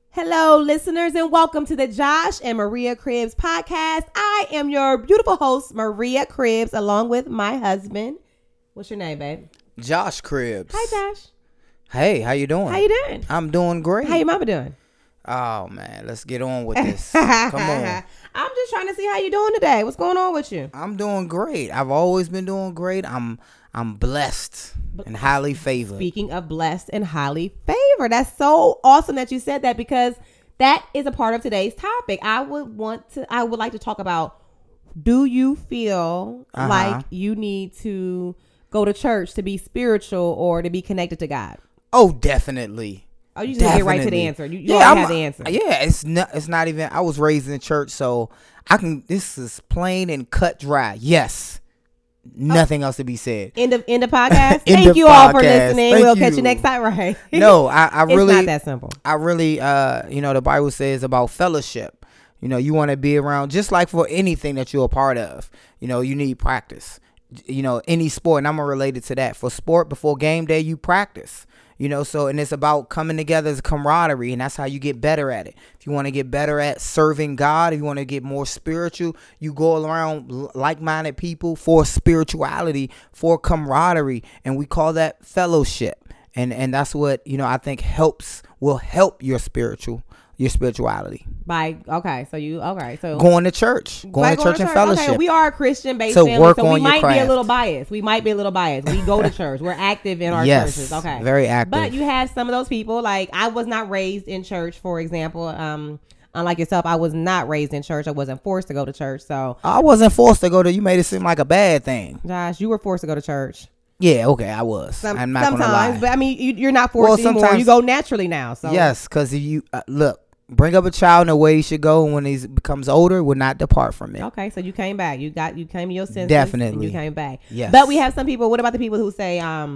Hello, listeners, and welcome to the Josh and Maria Cribbs podcast. I am your beautiful host, Maria Cribbs, along with my husband. What's your name, babe? Josh Cribbs. Hi, Josh. Hey, how you doing? How you doing? I'm doing great. How your mama doing? Oh, man, let's get on with this. Come on. I'm just trying to see how you doing today. What's going on with you? I'm doing great. I've always been doing great. I'm blessed and highly favored. Speaking of blessed and highly favored, that's so awesome that you said that, because that is a part of today's topic. I would like to talk about, do you feel like you need to go to church to be spiritual or to be connected to God? Oh, definitely. Oh, you just get right to the answer. You already have the answer. Yeah, it's not even, I was raised in church, so this is plain and cut dry. Yes. Nothing else to be said. End of podcast. Thank you all for listening. We'll catch you next time, right? No, I really, it's not that simple. I really, the Bible says about fellowship. You want to be around, just like for anything that you're a part of. You need practice. Any sport, and I'm gonna relate it to that. For sport, before game day, you practice. And it's about coming together as a camaraderie, and that's how you get better at it. If you want to get better at serving God, if you want to get more spiritual, you go around like-minded people for spirituality, for camaraderie, and we call that fellowship. And that's what, I think will help your spirituality. So going to church and fellowship. Okay, we are a Christian-based to family, work so on we your might craft. be a little biased. We go to church. We're active in our churches. Okay, very active. But you have some of those people, like I was not raised in church, for example. Unlike yourself, I was not raised in church. I wasn't forced to go to church. So I wasn't forced to go to. You made it seem like a bad thing. Josh, you were forced to go to church. Yeah, okay, I was. I'm not gonna lie. But I mean, you're not forced anymore. You go naturally now. So yes, because you look. Bring up a child in the way he should go, and when he becomes older, will not depart from it. Okay, so you came back. You came to your senses. Definitely. And you came back. Yes. But we have some people. What about the people who say,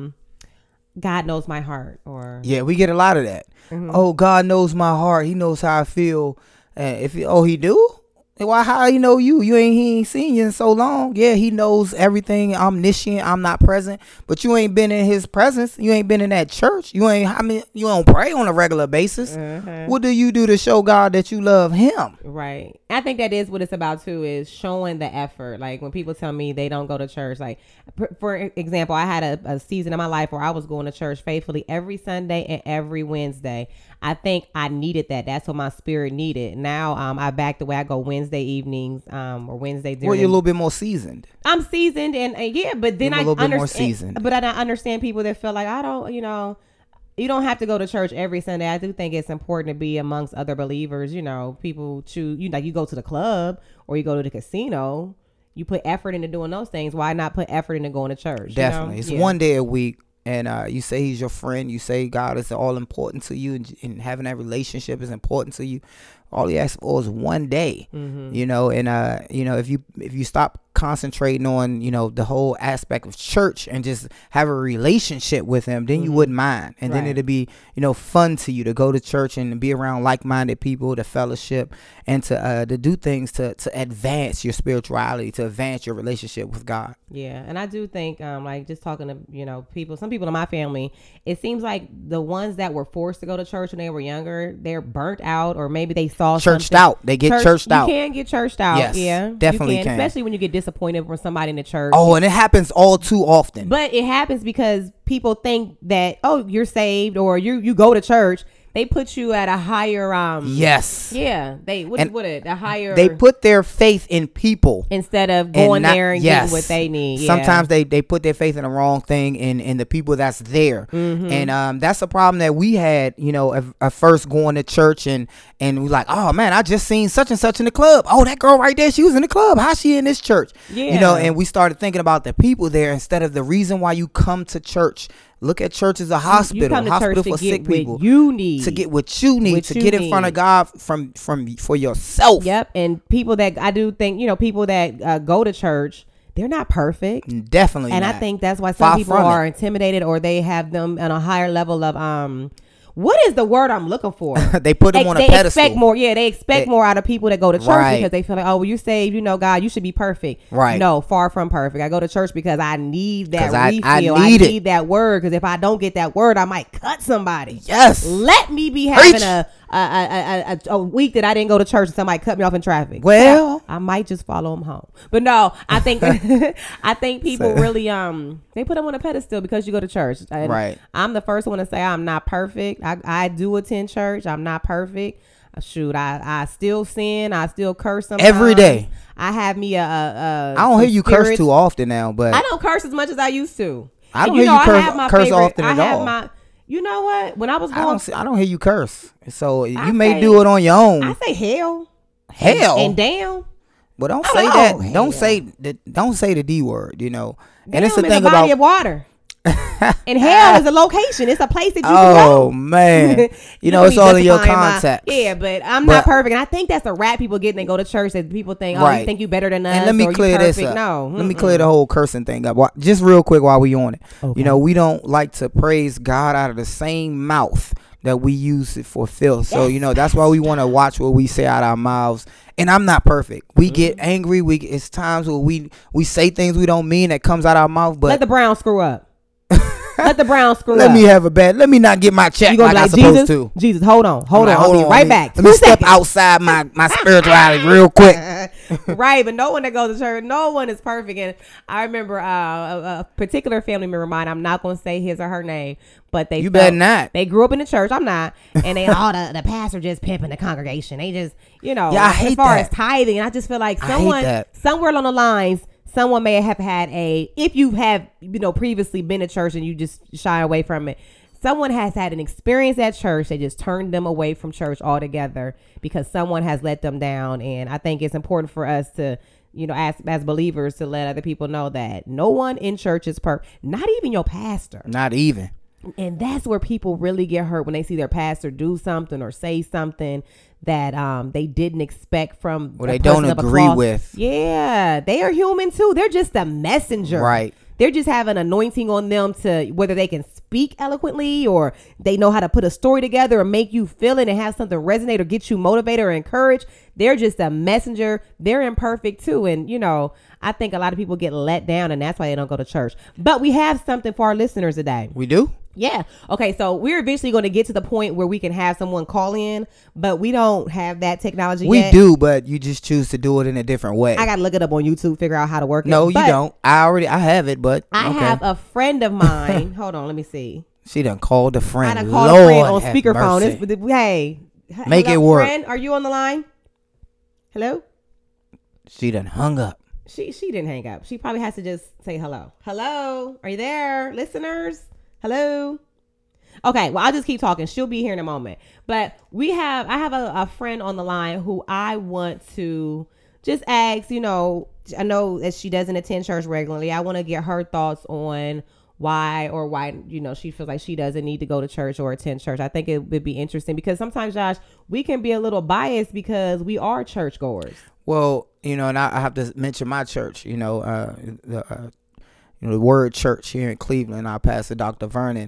God knows my heart? Or yeah, we get a lot of that. Mm-hmm. Oh, God knows my heart. He knows how I feel. He do? Why? How he know you? He ain't seen you in so long. Yeah, he knows everything. Omniscient. I'm not present, but you ain't been in his presence. You ain't been in that church. You don't pray on a regular basis. Mm-hmm. What do you do to show God that you love him? Right. I think that is what it's about too, is showing the effort. Like when people tell me they don't go to church, like for example, I had a season in my life where I was going to church faithfully every Sunday and every Wednesday. I think I needed that. That's what my spirit needed. Now I back the way I go Wednesday evenings or Wednesday during. Well, you're a little bit more seasoned. I'm seasoned and but then I understand. A little bit more seasoned. But I understand people that feel like I don't, you don't have to go to church every Sunday. I do think it's important to be amongst other believers. People choose, you go to the club or you go to the casino. You put effort into doing those things. Why not put effort into going to church? Definitely. It's one day a week. And you say he's your friend. You say God is all important to you, and having that relationship is important to you. All he asks for is one day, if you stop concentrating on, the whole aspect of church and just have a relationship with him, then you wouldn't mind. And then it'd be, fun to you to go to church and be around like-minded people, to fellowship, and to do things to advance your spirituality, to advance your relationship with God. Yeah. And I do think, just talking to, some people in my family, it seems like the ones that were forced to go to church when they were younger, they're burnt out, or maybe they saw churched out. They get churched out. You can get churched out. Yes, yeah, definitely can. Especially when you get disappointed from somebody in the church. Oh, and it happens all too often. But it happens because people think that, you're saved or you go to church. They put you at a higher yes. Yeah. They a higher. They put their faith in people instead of going there and getting what they need. Yeah. Sometimes they put their faith in the wrong thing in the people that's there. Mm-hmm. And that's a problem that we had, at first going to church and we like, oh man, I just seen such and such in the club. Oh, that girl right there, she was in the club. How's she in this church? Yeah. And we started thinking about the people there instead of the reason why you come to church. Look at church as a hospital for sick people. You need to get what you need to get in front of God for yourself. Yep. And people that I do think, people that go to church, they're not perfect. Definitely and not. I think that's why some people are intimidated, or they have them on a higher level of what is the word I'm looking for? They put them on a pedestal. They expect more out of people that go to church because they feel like, oh, well, you saved, God, you should be perfect. Right. No, far from perfect. I go to church because I need that refill. I need that word, because if I don't get that word, I might cut somebody. Yes. Let me be having a week that I didn't go to church and somebody cut me off in traffic. Well, I might just follow them home. But no, I think I think people really they put them on a pedestal because you go to church. And right. I'm the first one to say I'm not perfect. I do attend church. I'm not perfect. Shoot, I still sin. I still curse sometimes. Every day. I have me I don't hear you curse too often now, but I don't curse as much as I used to. I don't hear you curse often at all. You know what? When I was going, I don't hear you curse. So you may do it on your own. I say hell, and damn. But don't say that. Hell. Don't say the D word. You know. Damn, and it's the thing a body about of water. And hell is a location. It's a place that you can go. Oh man, you know it's all in your context. Yeah, but I'm not perfect, and I think that's the rap people get. They go to church that people think, oh, you think you better than us. And let me clear this up. No, let me clear the whole cursing thing up. Just real quick while we on it. Okay. You know, we don't like to praise God out of the same mouth that we use it for filth. So you know that's why we want to watch what we say out our mouths. And I'm not perfect. We get angry. It's times where we say things we don't mean that comes out our mouth. But let the Browns screw up. Let the Browns screw up. Let me have a bet. Let me not get my check like I'm supposed to. Jesus, hold on. I'll be right back. Let me step outside my spirituality real quick. Right, but no one that goes to church, no one is perfect. And I remember a particular family member of mine, I'm not going to say his or her name, but you better not. They grew up in the church. I'm not. And they the pastor just pimping the congregation. They just, I hate as far that. as tithing. And I just feel like somewhere along the lines, someone may have had if you have, previously been to church and you just shy away from it, someone has had an experience at church that just turned them away from church altogether because someone has let them down. And I think it's important for us to, as believers, to let other people know that no one in church is perfect, not even your pastor. Not even. And that's where people really get hurt when they see their pastor do something or say something that they didn't expect from or they don't agree with. Yeah, they are human too. They're just a messenger. Right. They're just have an anointing on them to whether they can speak eloquently or they know how to put a story together or make you feel it and have something resonate or get you motivated or encouraged. They're just a messenger. They're imperfect too. And, I think a lot of people get let down and that's why they don't go to church. But we have something for our listeners today. We do? Yeah. Okay. So we're eventually going to get to the point where we can have someone call in, but we don't have that technology yet. We do, but you just choose to do it in a different way. I got to look it up on YouTube, figure out how to work it. No, you don't. I have it, but I have a friend of mine. Hold on. Let me see. She done called a friend. I done called a friend on speakerphone. Hey. Make it work. Friend, are you on the line? Hello? She done hung up. She didn't hang up. She probably has to just say hello. Hello? Are you there, listeners? Hello? Okay, well, I'll just keep talking. She'll be here in a moment. But I have a friend on the line who I want to just ask, I know that she doesn't attend church regularly. I want to get her thoughts on why she feels like she doesn't need to go to church or attend church. I think it would be interesting because sometimes, Josh, we can be a little biased because we are churchgoers. Well, and I have to mention my church, the Word Church here in Cleveland, our pastor, Dr. Vernon.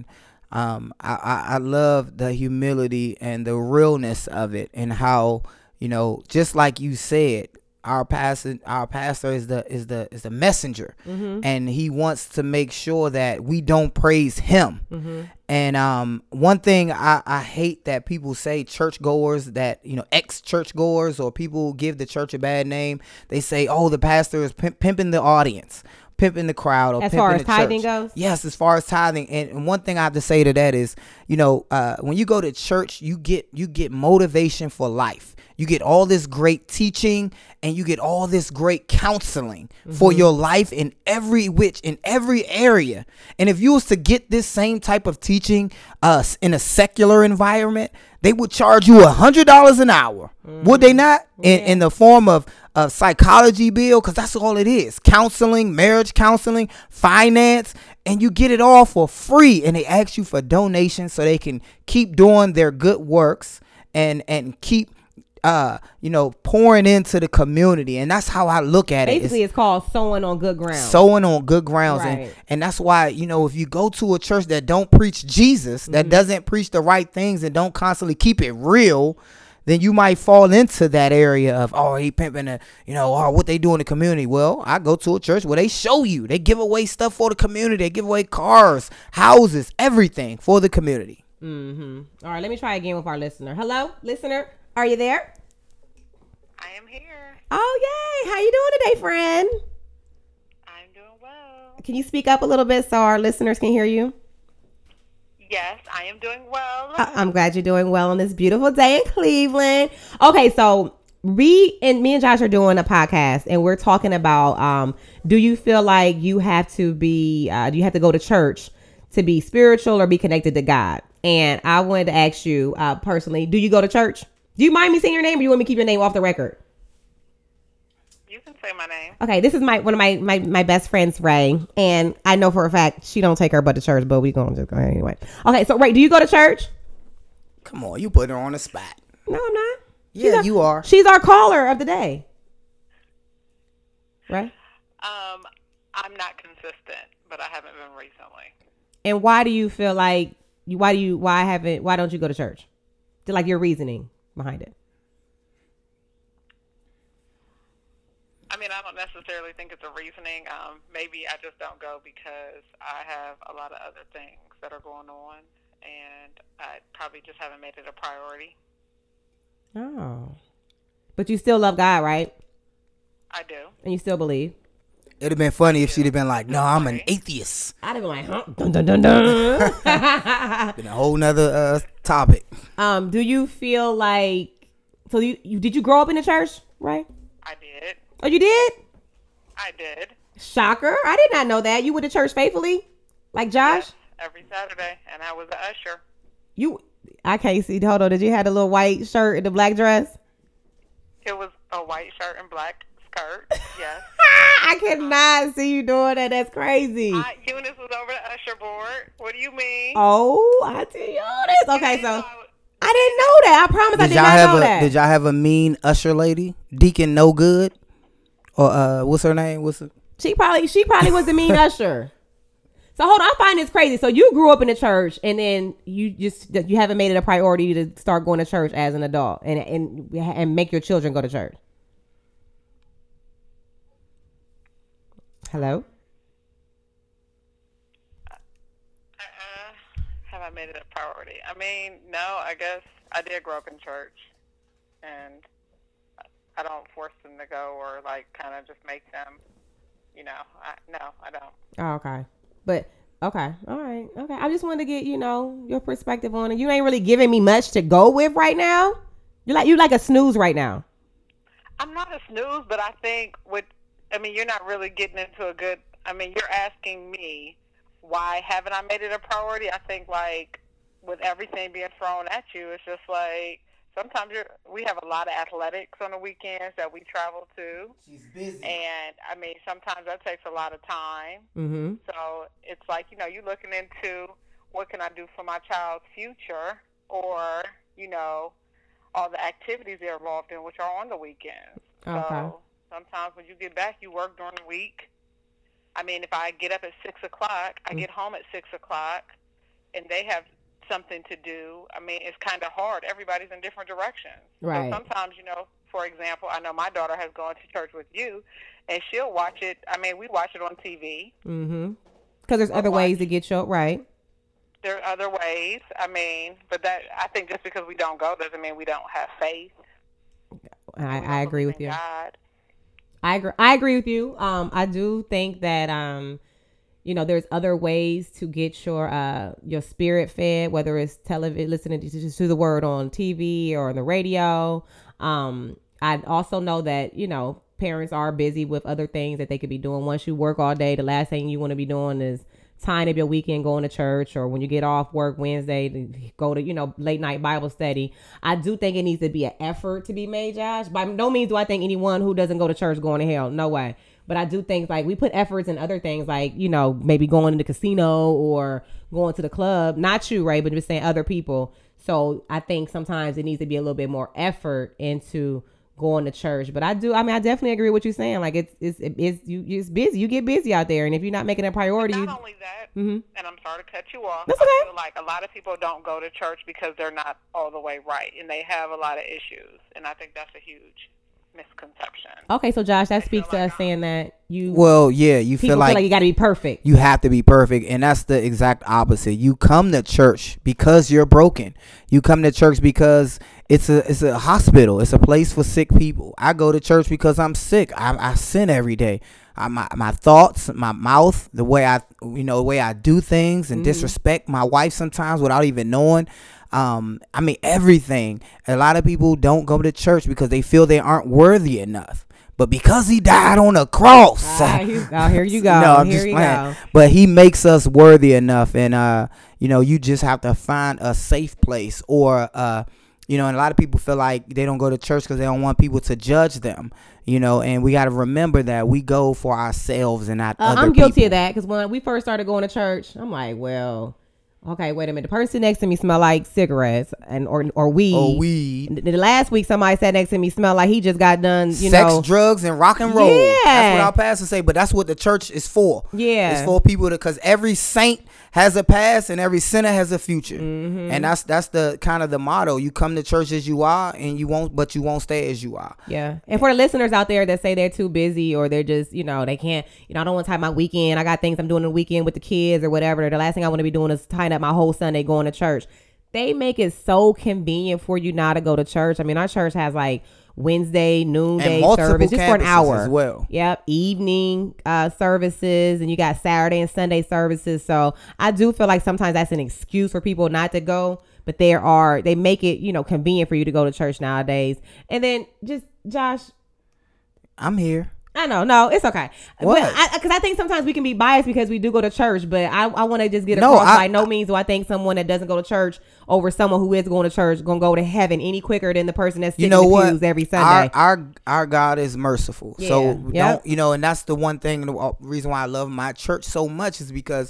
I love the humility and the realness of it and how, just like you said, our pastor is the messenger, and he wants to make sure that we don't praise him. And one thing I hate that people say, churchgoers, that ex-churchgoers or people give the church a bad name. They say, oh, the pastor is pimping the audience, pimping the crowd, or as pimping far as the tithing church. goes. Yes, as far as tithing. And one thing I have to say to that is, when you go to church, you get motivation for life. You get all this great teaching and you get all this great counseling for your life in every area. And if you was to get this same type of teaching in a secular environment, they would charge you $100 an hour. Would they not? In the form of a psychology bill, because that's all it is. Counseling, marriage counseling, finance, and you get it all for free. And they ask you for donations so they can keep doing their good works and keep pouring into the community. And that's how I look at it. Basically, it's called sowing on good ground. Sowing on good grounds. Right. And that's why, if you go to a church that don't preach Jesus, that doesn't preach the right things and don't constantly keep it real, then you might fall into that area of, oh, he pimping what they do in the community. Well, I go to a church where they show you, they give away stuff for the community. They give away cars, houses, everything for the community. All right, let me try again with our listener. Hello, listener. Are you there? I am here. Oh, yay. How you doing today, friend? I'm doing well. Can you speak up a little bit so our listeners can hear you? Yes, I am doing well. I'm glad you're doing well on this beautiful day in Cleveland. Okay, so me and Josh are doing a podcast, and we're talking about do you feel like you have to be do you have to go to church to be spiritual or be connected to God? And I wanted to ask you personally, do you go to church? Do you mind me saying your name, or do you want me to keep your name off the record? You can say my name. Okay, this is one of my best friends, Ray, and I know for a fact she don't take her butt to church, but we gonna just go ahead anyway. Okay, so Ray, do you go to church? Come on, you put her on the spot. No, I'm not. Yeah, you are. She's our caller of the day. Right? I'm not consistent, but I haven't been recently. And why do you feel like why don't you go to church? Like your reasoning behind it. I mean, I don't necessarily think it's a reasoning. Maybe I just don't go because I have a lot of other things that are going on, and I probably just haven't made it a priority. Oh. But you still love God, right? I do. And you still believe? It'd have been funny if she'd have been like, no, I'm an atheist. I'd have been like, huh? Dun, dun, dun, dun. Been a whole nother topic. Do you feel like, so did you grow up in the church, right? I did. Oh, you did? I did. Shocker. I did not know that. You went to church faithfully? Like Josh? Yes, every Saturday, and I was an usher. I can't see. Hold on. Did you have the little white shirt and the black dress? It was a white shirt and black skirt, yes. I cannot see you doing that. That's crazy. Eunice was over the usher board. What do you mean? Oh, I tell you this. Okay, so I didn't know that. I promise I did not know that. Did y'all have a mean usher lady? Deacon No Good? Or what's her name? She probably was the mean usher. So hold on, I find this crazy. So you grew up in the church, and then you haven't made it a priority to start going to church as an adult and make your children go to church. Hello? Have I made it a priority? I mean, no, I guess I did grow up in church, and I don't force them to go or like kind of just make them, no, I don't. Oh, okay. But okay, all right, okay. I just wanted to get your perspective on it. You ain't really giving me much to go with right now. You like a snooze right now. I'm not a snooze, but I think you're not really getting into a good. I mean, you're asking me why haven't I made it a priority. I think like with everything being thrown at you, it's just like sometimes we have a lot of athletics on the weekends that we travel to. She's busy. And, I mean, sometimes that takes a lot of time. Mm-hmm. So it's like, you're looking into what can I do for my child's future or, all the activities they're involved in, which are on the weekends. Okay. So sometimes when you get back, you work during the week. I mean, if I get up at 6 o'clock, I get home at 6 o'clock, and they have something to do. I mean, it's kind of hard. Everybody's in different directions. Right. So sometimes, for example, I know my daughter has gone to church with you, and she'll watch it. I mean, we watch it on TV. Mm-hmm. Because there's other ways to get you right. There are other ways. I mean, but I think just because we don't go doesn't mean we don't have faith. I agree with you. God. I agree with you. I do think that there's other ways to get your spirit fed, whether it's television, listening to the word on TV or on the radio. I also know that parents are busy with other things that they could be doing. Once you work all day, the last thing you want to be doing is tying up your weekend going to church, or when you get off work Wednesday to go to late night Bible study. I do think it needs to be an effort to be made, Josh. By no means do I think anyone who doesn't go to church going to hell. No way. But I do think like we put efforts in other things, like maybe going to the casino or going to the club. Not you, Ray, but just saying other people. So I think sometimes it needs to be a little bit more effort into going to church. But I definitely agree with what you're saying. Like it's busy. You get busy out there, and if you're not making a priority, but not only that, and I'm sorry to cut you off. That's okay. I feel like a lot of people don't go to church because they're not all the way right, and they have a lot of issues, and I think that's a huge misconception. Okay, so Josh, that speaks to us saying that you you feel like you got to be perfect. You have to be perfect, and that's the exact opposite. You come to church because you're broken. You come to church because it's a hospital. It's a place for sick people. I go to church because I'm sick. I sin every day. My thoughts, my mouth, the way I do things, and disrespect my wife sometimes without even knowing. Everything. A lot of people don't go to church because they feel they aren't worthy enough. But because he died on a cross, here you go. No, I'm just playing. But he makes us worthy enough, and you just have to find a safe place, or and a lot of people feel like they don't go to church because they don't want people to judge them. And we got to remember that we go for ourselves and not other people. I'm guilty of that, because when we first started going to church, I'm like, well, okay, wait a minute. The person next to me smell like cigarettes or weed. Or weed. The last week, somebody sat next to me smelled like he just got done, Sex, drugs, and rock and roll. Yeah. That's what our pastor say, but that's what the church is for. Yeah. It's for people because every saint has a past and every sinner has a future. Mm-hmm. And that's the kind of the motto. You come to church as you are, and you won't stay as you are. Yeah. And for the listeners out there that say they're too busy, or they're just, they can't, I don't want to tie my weekend. I got things I'm doing the weekend with the kids or whatever. The last thing I want to be doing is tying up my whole Sunday going to church. They make it so convenient for you not to go to church. I mean, our church has like Wednesday, noonday service just for an hour as well. Yep. Evening services, and you got Saturday and Sunday services. So I do feel like sometimes that's an excuse for people not to go, but they make it, convenient for you to go to church nowadays. And then just Josh, I'm here. I know. No, it's okay. What? Because I think sometimes we can be biased because we do go to church, but I want to just get across by no means do I think someone that doesn't go to church over someone who is going to church going to go to heaven any quicker than the person that's sitting in the pews every Sunday. Our God is merciful. Yeah. So don't, and that's the one thing, the reason why I love my church so much is because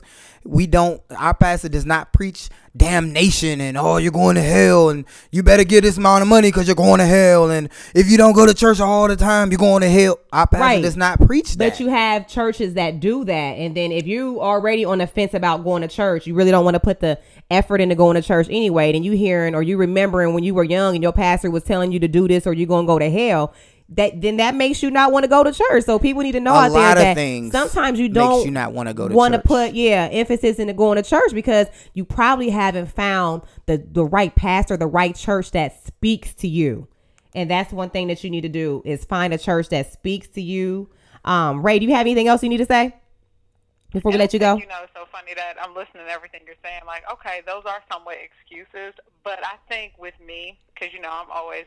our pastor does not preach damnation and you're going to hell and you better get this amount of money because you're going to hell, and if you don't go to church all the time you're going to hell. Our pastor does not preach that. But you have churches that do that, and then if you already on the fence about going to church, you really don't want to put the effort into going to church anyway, then you hearing or you remembering when you were young and your pastor was telling you to do this or you're going to go to hell, that makes you not want to go to church. So people need to know out there that sometimes you don't makes you not want to go to want church. To put emphasis into going to church because you probably haven't found the right pastor, the right church that speaks to you. And that's one thing that you need to do is find a church that speaks to you. Ray, do you have anything else you need to say before we let you go? It's so funny that I'm listening to everything you're saying. Like, okay, those are somewhat excuses, but I think with me, because I'm always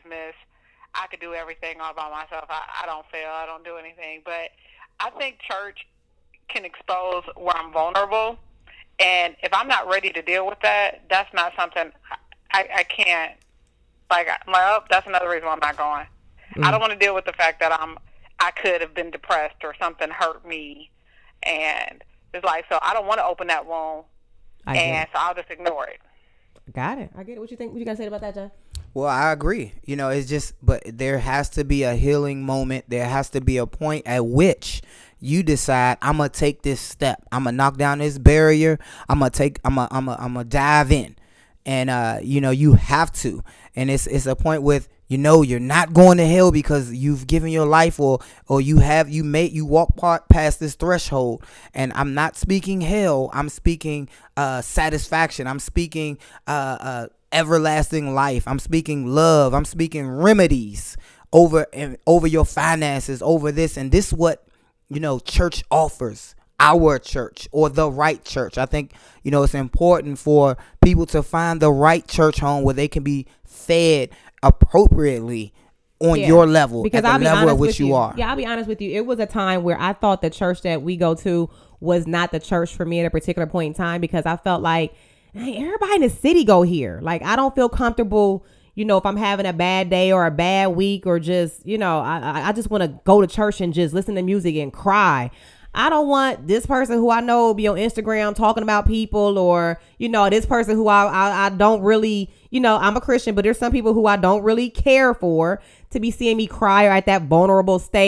I could do everything all by myself. I don't fail. I don't do anything. But I think church can expose where I'm vulnerable. And if I'm not ready to deal with that, that's not something I can't. Like, that's another reason why I'm not going. I don't want to deal with the fact that I could have been depressed or something hurt me. And it's like, so I don't want to open that wound. So I'll just ignore it. Got it. I get it. What you think? What you got to say about that, John? Well, I agree. It's just, but there has to be a healing moment. There has to be a point at which you decide, I'm going to take this step. I'm going to knock down this barrier. I'm going to dive in. And, you have to. And it's a point with, you're not going to hell because you've given your life or you walk past this threshold. And I'm not speaking hell. I'm speaking satisfaction. I'm speaking everlasting life. I'm speaking love. I'm speaking remedies over your finances, over this. And this is what, church offers. Our church or the right church. I think, it's important for people to find the right church home where they can be fed appropriately on your level, because at the level at which you are. Yeah, I'll be honest with you. It was a time where I thought the church that we go to was not the church for me at a particular point in time, because I felt like, hey, everybody in the city go here. Like, I don't feel comfortable, if I'm having a bad day or a bad week or just, I just want to go to church and just listen to music and cry. I don't want this person who I know be on Instagram talking about people, or, this person who I don't really, I'm a Christian, but there's some people who I don't really care for to be seeing me cry or at that vulnerable state.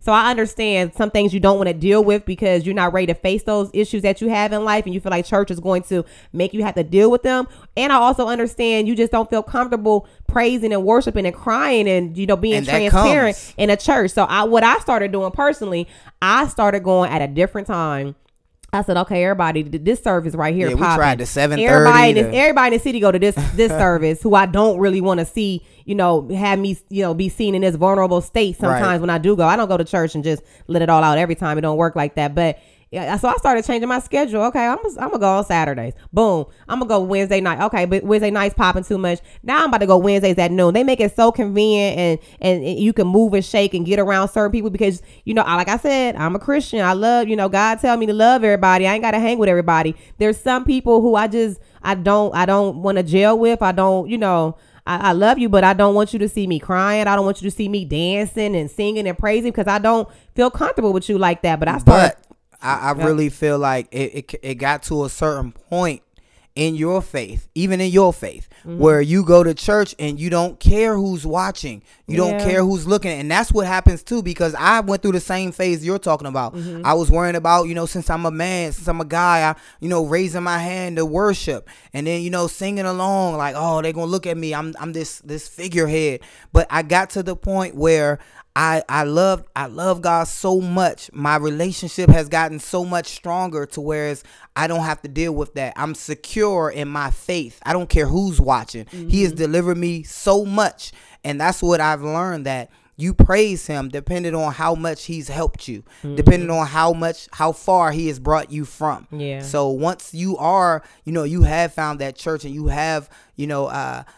So I understand some things you don't want to deal with because you're not ready to face those issues that you have in life, and you feel like church is going to make you have to deal with them. And I also understand you just don't feel comfortable praising and worshiping and crying and, you know, being transparent in a church. So what I started doing personally, I started going at a different time. I said, okay, everybody, this service right here. Yeah, we tried the 7:30. Everybody in the city go to this service who I don't really want to see, you know, have me, you know, be seen in this vulnerable state sometimes when I do go. I don't go to church and just let it all out every time. It don't work like that. But yeah, so I started changing my schedule. Okay, I'm gonna go on Saturdays. Boom. I'm gonna go Wednesday night. Okay, but Wednesday night's popping too much. Now I'm about to go Wednesdays at noon. They make it so convenient, and you can move and shake and get around certain people because, you know, like I said, I'm a Christian. I love, you know, God tell me to love everybody. I ain't gotta hang with everybody. There's some people who I don't want to jail with. I don't, you know. I love you, but I don't want you to see me crying. I don't want you to see me dancing and singing and praising because I don't feel comfortable with you like that. But I really feel like it got to a certain point in your faith, even in your faith, where you go to church and you don't care who's watching. You don't care who's looking. And that's what happens too, because I went through the same phase you're talking about. I was worrying about, you know, since I'm a man, since I'm a guy, you know, raising my hand to worship and then, you know, singing along like, oh, they're going to look at me. I'm this figurehead. But I got to the point where I love God so much. My relationship has gotten so much stronger to whereas I don't have to deal with that. I'm secure in my faith. I don't care who's watching. He has delivered me so much. And that's what I've learned, that you praise him depending on how much he's helped you, depending on how far he has brought you from. Yeah. So once you are, you know, you have found that church and you have, you know,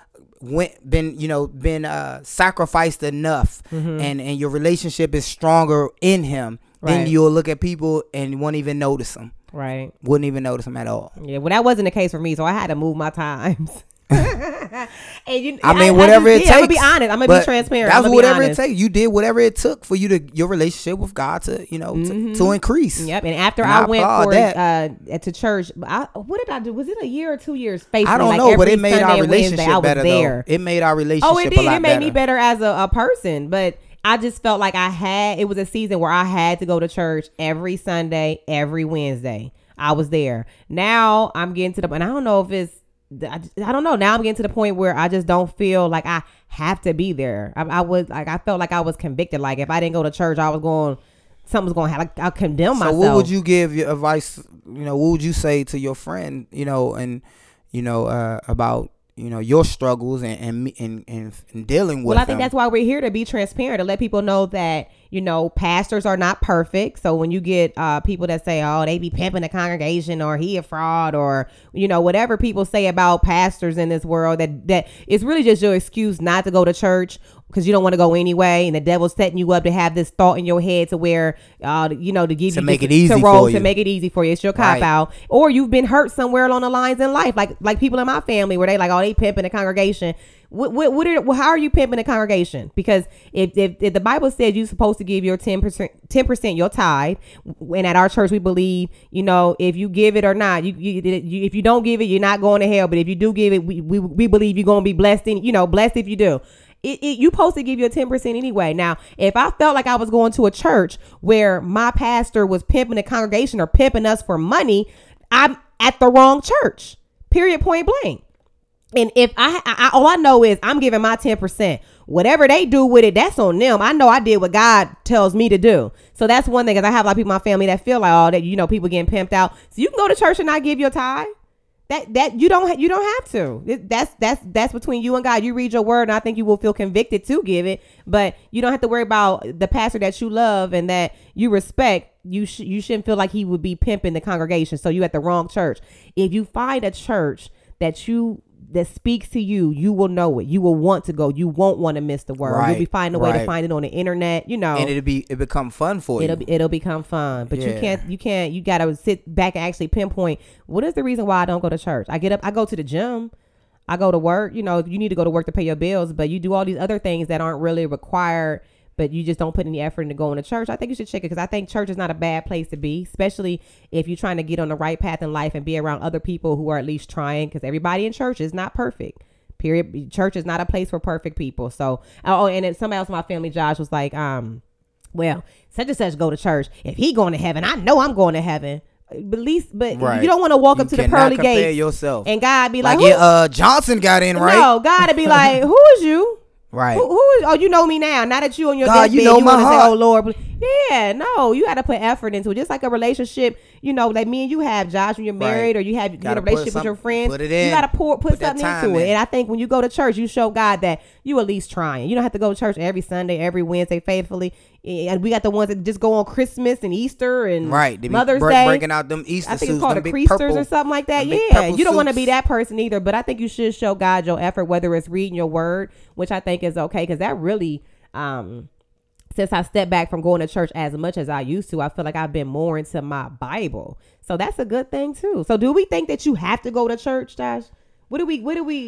been sacrificed enough, and your relationship is stronger in him, then you'll look at people and won't even notice them. Right. Wouldn't even notice them at all. Yeah. Well, that wasn't the case for me, so I had to move my times. And whatever it takes. I'm gonna be honest. I'm gonna be transparent. That's whatever it takes. You did whatever it took for your relationship with God to, you know, to increase. Yep. And after I went to church, what did I do? Was it a year or 2 years? Faithfully, I don't know, but it made our relationship better. Though. It made our relationship. Oh, it did. It made me better as a person. But I just felt like it was a season where I had to go to church every Sunday, every Wednesday. I was there. Now I'm getting to and I don't know if it's. I don't know. Now I'm getting to the point where I just don't feel like I have to be there. I felt like I was convicted. Like if I didn't go to church, something was going to happen. I'll condemn myself. So what would you give your advice? You know, what would you say to your friend, you know, and, you know, about, you know, your struggles and dealing with them? Well, I think that's why we're here, to be transparent, to let people know that, you know, pastors are not perfect. So when you get people that say, oh, they be pimping the congregation, or he a fraud, or, you know, whatever people say about pastors in this world, that it's really just your excuse not to go to church because you don't want to go anyway, and the devil's setting you up to have this thought in your head to where, you know, to make it easy for you. It's your cop out, or you've been hurt somewhere along the lines in life, like people in my family where they like, oh, they pimping the congregation. How are you pimping the congregation? Because if the Bible says you're supposed to give your 10% your tithe, and at our church we believe, you know, if you give it or not, if you don't give it, you're not going to hell. But if you do give it, we believe you're going to be blessed. Blessed if you do. You supposed to give your 10% anyway. Now, if I felt like I was going to a church where my pastor was pimping the congregation or pimping us for money, I'm at the wrong church. Period. Point blank. And if all I know is I'm giving my 10%. Whatever they do with it, that's on them. I know I did what God tells me to do. So that's one thing, because I have a lot of people in my family that feel like, oh, that, you know, people getting pimped out. So you can go to church and not give your tithe. That you don't have to. That's between you and God. You read your word, and I think you will feel convicted to give it. But you don't have to worry about the pastor that you love and that you respect. You shouldn't feel like he would be pimping the congregation. So you at the wrong church. If you find a church that speaks to you, you will know it. You will want to go. You won't want to miss the word. You'll be finding a way to find it on the internet, you know. And it become fun for you. It'll become fun. But you got to sit back and actually pinpoint, what is the reason why I don't go to church? I get up, I go to the gym, I go to work. You know, you need to go to work to pay your bills, but you do all these other things that aren't really required, but you just don't put any effort into going to church. I think you should check it, because I think church is not a bad place to be, especially if you're trying to get on the right path in life and be around other people who are at least trying, because everybody in church is not perfect. Period. Church is not a place for perfect people. So, and then somebody else in my family, Josh, was like, well, such and such go to church. If he going to heaven, I know I'm going to heaven. But Right. you don't want to walk up to the cannot pearly compare gates yourself. and God be like, Johnson got in, right? No, God to be like, who is you? Right. Who is? Oh, you know me now. Now that you on your God, deathbed, you know my wanna heart. say, oh Lord, please. Yeah, no, you got to put effort into it. Just like a relationship, you know, like me and you have, Josh, when you're married, or you have a Gotta relationship put with your some- friends. put it in. You got to put that something time into it. in. And I think when you go to church, you show God that you at least trying. You don't have to go to church every Sunday, every Wednesday faithfully. And we got the ones that just go on Christmas and Easter and Right. They be Mother's Day. breaking out them Easter I think suits, it's called them the big Creasters purple- or something like that. them big Yeah, purple you don't want to suits. be that person either. But I think you should show God your effort, whether it's reading your word, which I think is okay, because that really, since I stepped back from going to church as much as I used to, I feel like I've been more into my Bible. So that's a good thing too. So do we think that you have to go to church, Josh? What do we?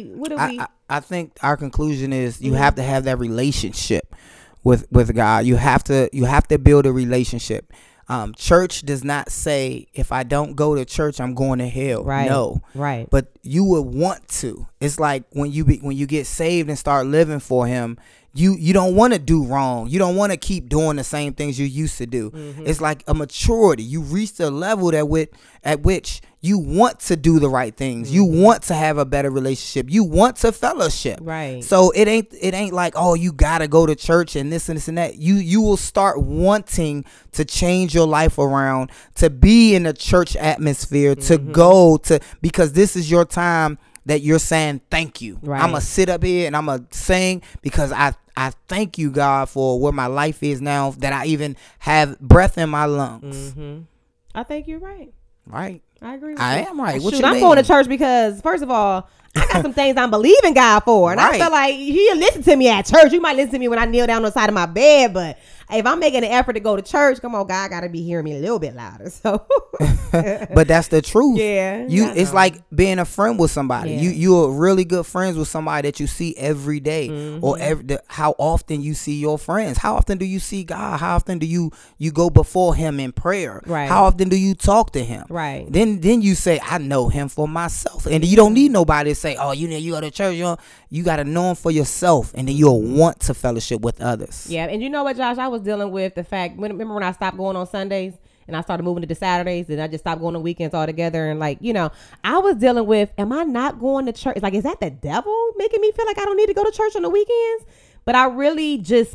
I think our conclusion is you have to have that relationship with God. You have to build a relationship. Church does not say if I don't go to church, I'm going to hell. Right. No. Right. But you would want to. It's like when you get saved and start living for Him, you don't want to do wrong. You don't want to keep doing the same things you used to do. Mm-hmm. It's like a maturity. You reach the level at which you want to do the right things. Mm-hmm. You want to have a better relationship. You want to fellowship. Right. So it ain't like, oh, you gotta go to church and this and this and that. You will start wanting to change your life around, to be in a church atmosphere, to go to, because this is your time that you're saying thank you. Right. I'm gonna sit up here and I'm gonna sing because I thank you, God, for where my life is now, that I even have breath in my lungs. I think you're right. Right. I agree with I you. am right. What Shoot, you I'm mean? going to church because, first of all, I got some things I'm believing God for. And I Right. feel like He'll listen to me at church. You might listen to me when I kneel down on the side of my bed, but if I'm making an effort to go to church, come on, God got to be hearing me a little bit louder. So, But that's the truth. Yeah, I It's know. like being a friend with somebody. Yeah. You're really good friends with somebody that you see every day, or how often you see your friends. How often do you see God? How often do you go before Him in prayer? Right. How often do you talk to Him? Right. Then you say, I know Him for myself, and you don't need nobody to say, oh, you go to church. You got to know Him for yourself, and then you'll want to fellowship with others. yeah. And you know what, Josh? I was dealing with the fact, remember when I stopped going on Sundays? And I started moving to the Saturdays, and I just stopped going on weekends altogether. And I was dealing with, am I not going to church? Like, is that the devil making me feel like I don't need to go to church on the weekends? But I really just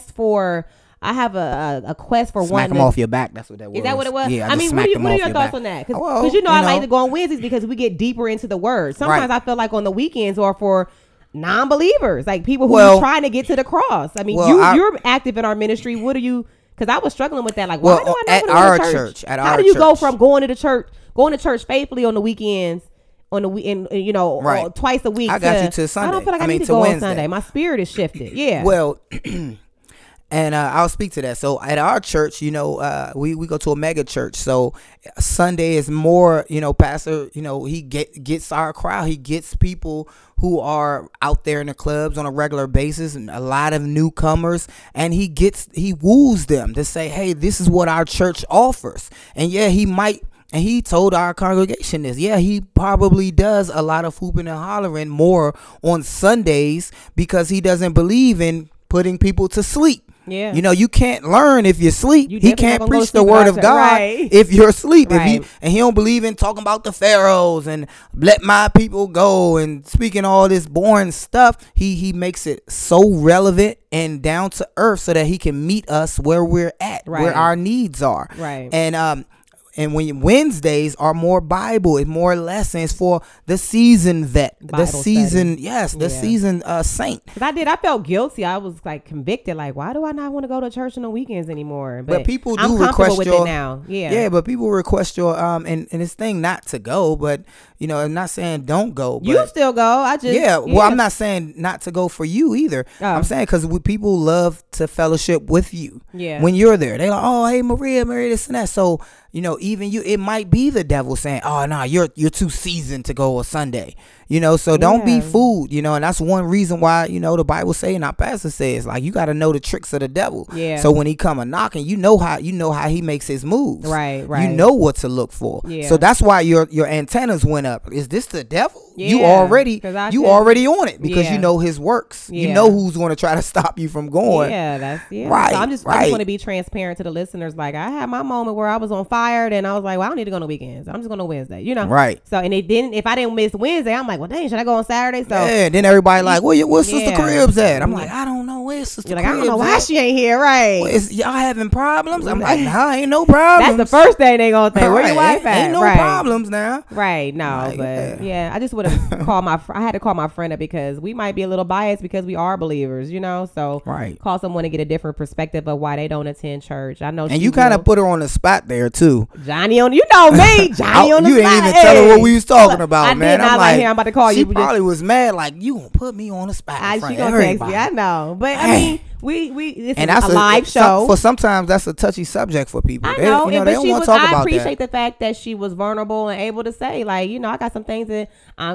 I have a quest for Smack wanting them to, off your back. That's what that was. is that what it was? Yeah. I mean, what are your thoughts on that? Because I like to go on Wednesdays because we get deeper into the word. Sometimes I feel like on the weekends or for non-believers, like people who are trying to get to the cross. I mean, you're active in our ministry. What are you? Because I was struggling with that. Like, why do I not at want to our go to church? How do you go from going to church faithfully on the weekends, on the weekend, Right. twice a week? I got you to Sunday. I don't feel like I need to to go Wednesday. on Sunday. My spirit is shifted. Yeah. Well, and I'll speak to that. So at our church, we go to a mega church. So Sunday is more, Pastor, he gets our crowd. He gets people who are out there in the clubs on a regular basis, and a lot of newcomers, and he woos them to say, hey, this is what our church offers. And yeah, and he told our congregation this. Yeah, he probably does a lot of hooping and hollering more on Sundays because he doesn't believe in putting people to sleep. Yeah. You can't learn if you sleep. You He definitely can't not gonna go preach to the sleep word without of your- God right. if you're asleep. Right. And he don't believe in talking about the pharaohs and let my people go and speaking all this boring stuff. He makes it so relevant and down to earth so that he can meet us where we're at, Right. where our needs are. Right. And when Wednesdays are more Bible, it's more lessons for the seasoned vet, Bible the seasoned, study. yes, the Yeah. seasoned saint. Because I felt guilty. I was like convicted. Like, why do I not want to go to church on the weekends anymore? But people do I'm comfortable request with your it now. Yeah. Yeah, but people request your and this thing not to go, but I'm not saying don't go. But You still go. I just well, I'm not saying not to go for you either. Oh. I'm saying because people love to fellowship with you. Yeah. When you're there, they're like, oh, hey, Maria, this and that. So you know, even you, it might be the devil saying, oh, no, you're too seasoned to go on Sunday. You know, so don't be fooled, you know, and that's one reason why, you know, the Bible says, and our pastor says, like, you got to know the tricks of the devil. Yeah. So when he come a knocking, you know how he makes his moves. Right. You know what to look for. Yeah. So that's why your antennas went up. Is this the devil? Yeah. You already on it because Yeah. you know his works. Yeah. You know who's going to try to stop you from going. Yeah, right. So I just want to be transparent to the listeners. Like, I had my moment where I was on fire, and I was like, well, I don't need to go on the weekends. I'm just going to Wednesday, you know? Right. So, and if I didn't miss Wednesday, I'm like, well, dang, should I go on Saturday? So yeah, then everybody like, where's Sister Cribs at? I'm like, I don't know where Sister Cribs I don't know why she ain't here, right? Well, y'all having problems? I'm like, nah, ain't no problems. That's the first thing they gonna think. Where your wife at? Ain't no problems now. Right, no, like, but yeah, I just would have I had to call my friend up because we might be a little biased because we are believers, you know. So call someone to get a different perspective of why they don't attend church. I know, and you kind of put her on the spot there too, Johnny on. You know me, Johnny on the spot. You didn't even tell her what we was talking about, man. I'm like, I'm about to call you. She probably was mad, like, you gonna put me on the spot. She gonna text me. I know, but I mean, this is a live show. For sometimes that's a touchy subject for people. I know, they don't want to talk about that. I appreciate the fact that she was vulnerable and able to say, like, you know, I got some things that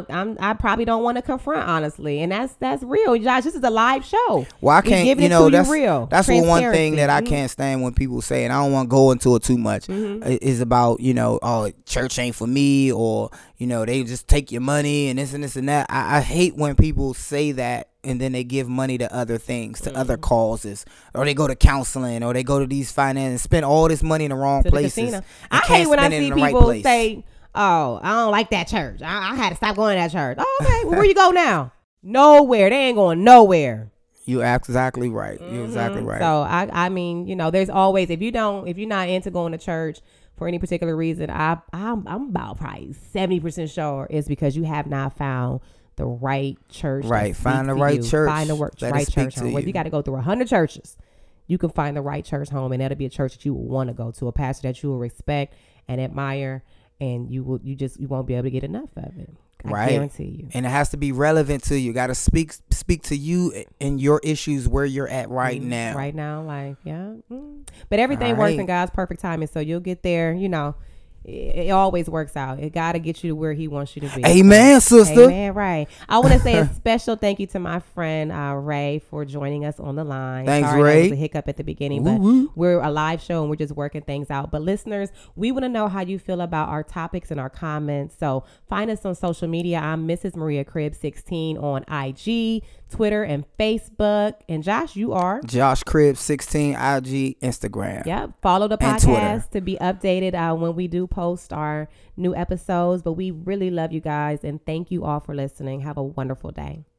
I probably don't want to confront, honestly, and that's real, Josh. This is a live show. Well, I can't, you know, that's real. That's one thing that I can't stand when people say, and I don't want to go into it too much. Is about, you know, oh, church ain't for me, or, you know, they just take your money and this and that. I hate when people say that and then they give money to other things, to other causes, or they go to counseling, or they go to these finance and spend all this money in the wrong places. I hate when I see people say, oh, I don't like that church. I had to stop going to that church. Oh, okay. Well, where you go now? Nowhere. They ain't going nowhere. You're exactly right. You're exactly right. So I mean, you know, there's always, if you're not into going to church for any particular reason, I'm about probably 70% sure it's because you have not found the right church. Right. Find the right church. Find the right church home. Whether you got to go through 100 churches, you can find the right church home, and that'll be a church that you will want to go to, a pastor that you will respect and admire, and you won't be able to get enough of it. I guarantee you. And it has to be relevant to you. Got to speak to you and your issues where you're at right now. Right now, like, yeah. But everything works in God's perfect timing, so you'll get there, you know. It always works out. It got to get you to where he wants you to be. Amen, sister. Amen, right. I want to say a special thank you to my friend Ray for joining us on the line. Thanks, Sorry, Ray. That was a hiccup at the beginning, but we're a live show and we're just working things out. But listeners, we want to know how you feel about our topics and our comments. So find us on social media. I'm Mrs. Maria Cribbs 16 on IG, Twitter, and Facebook. And Josh, you are? Josh Cribbs 16, IG, Instagram. Yep. Follow the podcast to be updated when we do post our new episodes. But we really love you guys, and thank you all for listening. Have a wonderful day.